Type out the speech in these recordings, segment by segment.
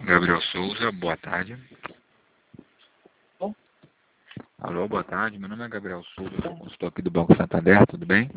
Gabriel Souza, boa tarde. Bom. Alô, boa tarde. Meu nome é Gabriel Souza, sou consultor aqui do Banco Santander, tudo bem?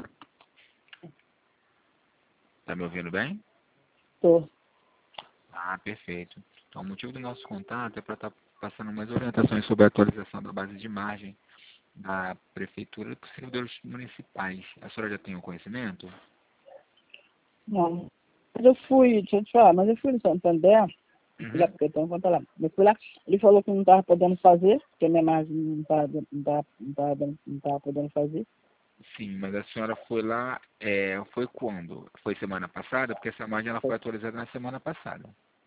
Tá me ouvindo bem? Tô. Ah, perfeito. Então, o motivo do nosso contato é para estar passando umas orientações sobre a atualização da base de margem da Prefeitura e dos servidores municipais. A senhora já tem o conhecimento? Não. Mas deixa eu te falar, mas eu fui no Santander, fui lá, porque então, conta lá. Eu fui lá, ele falou que não estava podendo fazer, porque a minha margem não tava podendo fazer. Sim, mas a senhora foi lá, foi quando? Foi semana passada? Porque essa margem ela foi atualizada na semana passada.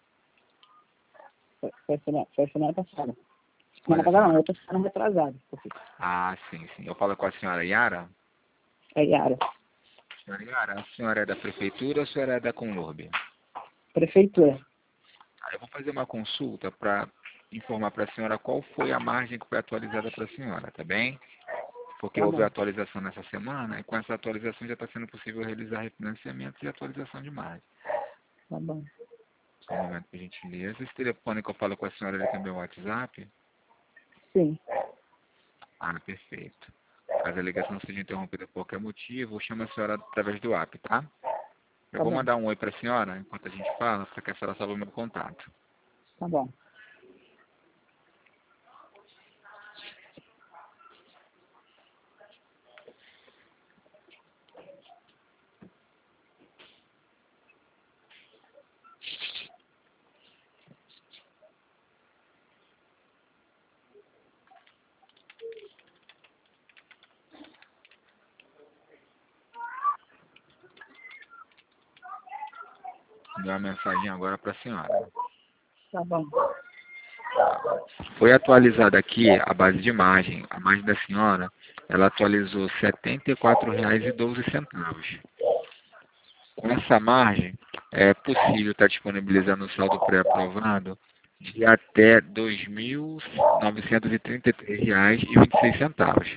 Foi semana passada. Olha Semana passada só. não, eu tô semana retrasada. Ah, sim, sim. Eu falo com a senhora Yara. É Yara, Senhora Yara, a senhora é da Prefeitura ou a senhora é da Conlurb? prefeitura. Eu vou fazer uma consulta para informar para a senhora qual foi a margem que foi atualizada para a senhora, tá bem? Porque Tá houve bom, atualização nessa semana e com essa atualização já está sendo possível realizar refinanciamentos e atualização de margem. tá bom. Só um momento, por gentileza. Esse telefone que eu falo com a senhora, ele também é o WhatsApp? Sim, Ah, perfeito. Caso a ligação seja interrompida por qualquer motivo, chama a senhora através do app, tá? Eu tá vou bom, mandar um oi para a senhora enquanto a gente fala, para que a senhora salve o meu contato. tá bom. Deu uma mensagem agora para a senhora. Tá bom. Foi atualizada aqui a base de margem. A margem da senhora, ela atualizou R$ 74,12. Com essa margem, é possível estar disponibilizando o saldo pré-aprovado de até R$ 2.933,26.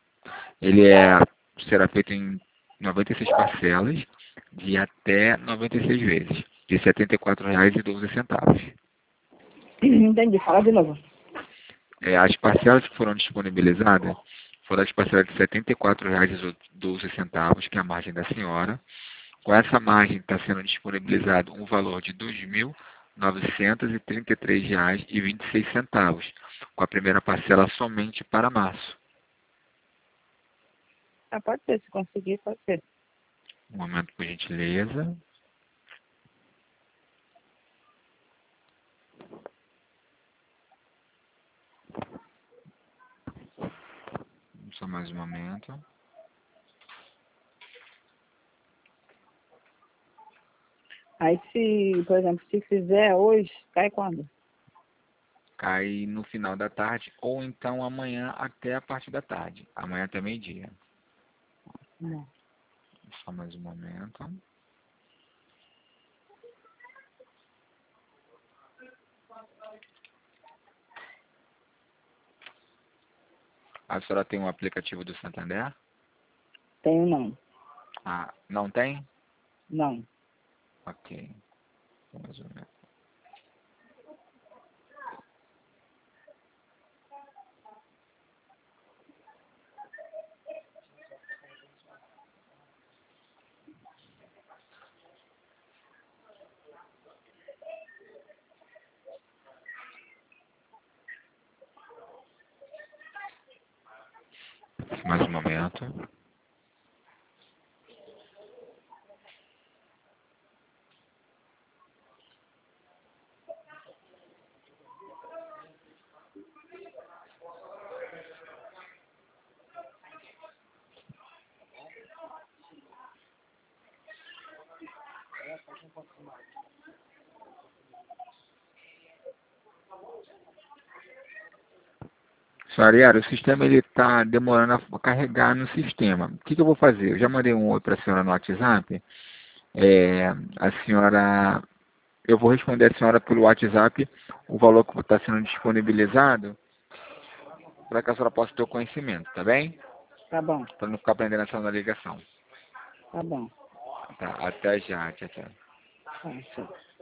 Será feito em 96 parcelas de até 96 vezes, de R$ 74,12. Entendi, fala de novo. As parcelas que foram disponibilizadas foram as parcelas de R$ 74,12, que é a margem da senhora. Com essa margem está sendo disponibilizado um valor de R$ 2.933,26, com a primeira parcela somente para março. Ah, pode ser, se conseguir, pode ser. Um momento, por gentileza. Só mais um momento. Aí se, por exemplo, se fizer hoje, cai quando? Cai no final da tarde ou então amanhã até a parte da tarde. Amanhã até meio-dia. Não. Só mais um momento. A senhora tem um aplicativo do Santander? Tenho não. Ah, não tem? Não. Ok. Só mais um momento. Mais um momento. Senhora Yara, o sistema ele está demorando a carregar no sistema. O que, que eu vou fazer? Eu já mandei um oi para a senhora no WhatsApp. A senhora, eu vou responder a senhora pelo WhatsApp o valor que está sendo disponibilizado para que a senhora possa ter o conhecimento, tá bem? Tá bom, Para não ficar prendendo a senhora na ligação. tá bom. Tá, até já, tchau, tchau. Tá, tchau.